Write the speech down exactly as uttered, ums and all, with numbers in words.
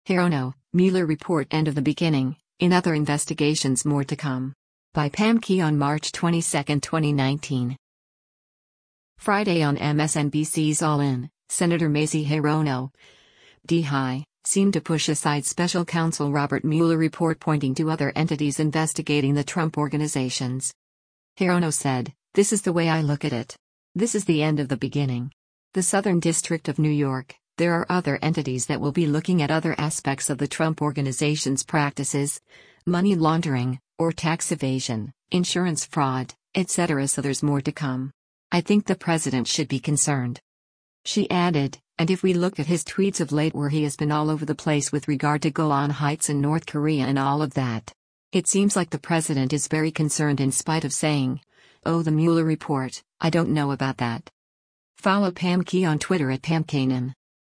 Hirono, Mueller report end of the beginning, in other investigations more to come. By Pam Key on March twenty-second, twenty nineteen. Friday on M S N B C's All In, Senator Mazie Hirono, D. High, seemed to push aside Special Counsel Robert Mueller report pointing to other entities investigating the Trump organizations. Hirono said, "This is the way I look at it. This is the end of the beginning. The Southern District of New York, there are other entities that will be looking at other aspects of the Trump organization's practices, money laundering, or tax evasion, insurance fraud, et cetera, so there's more to come. I think the president should be concerned." She added, "And if we look at his tweets of late where he has been all over the place with regard to Golan Heights and North Korea and all of that, it seems like the president is very concerned in spite of saying, 'Oh, the Mueller report, I don't know about that.'" Follow Pam Key on Twitter at Pam Kanan.